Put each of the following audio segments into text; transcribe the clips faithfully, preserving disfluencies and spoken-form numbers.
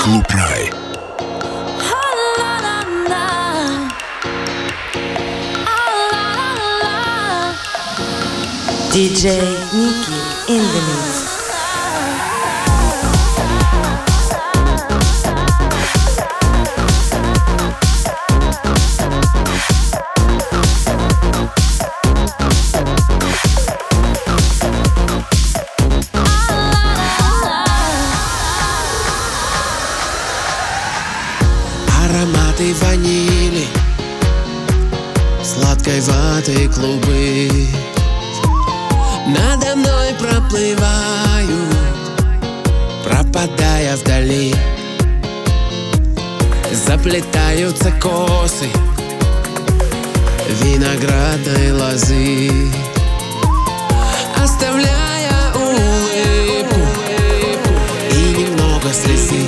Клуб Рай. диджей Ники in the mix. Ароматы ванили, сладкой ваты клубы надо мной проплывают, пропадая вдали. Заплетаются косы виноградной лозы, оставляя улыбку и немного слезы.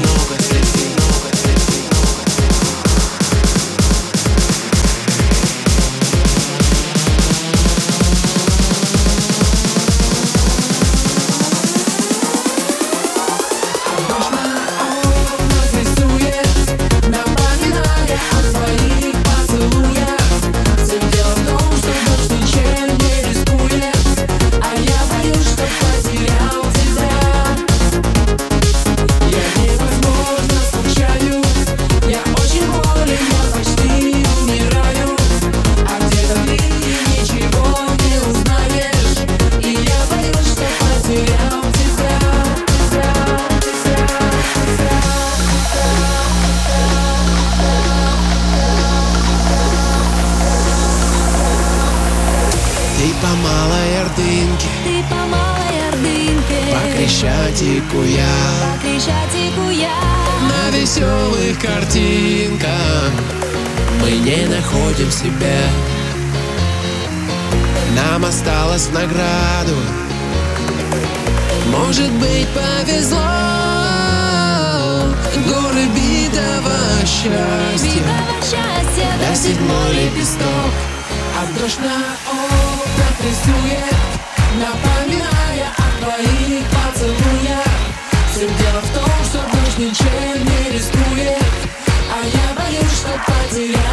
Ты по малой Ордынке, по Крещатику я, по Крещатику я. на веселых картинках мы не находим себя. Нам осталось в награду, может быть, повезло. Горы битого счастья, Битого счастья да седьмой лепесток. А дождь на окнах рисует, напоминая о твоих поцелуях. Все дело в том, что дождь ничем не рискует, а я боюсь, что потерял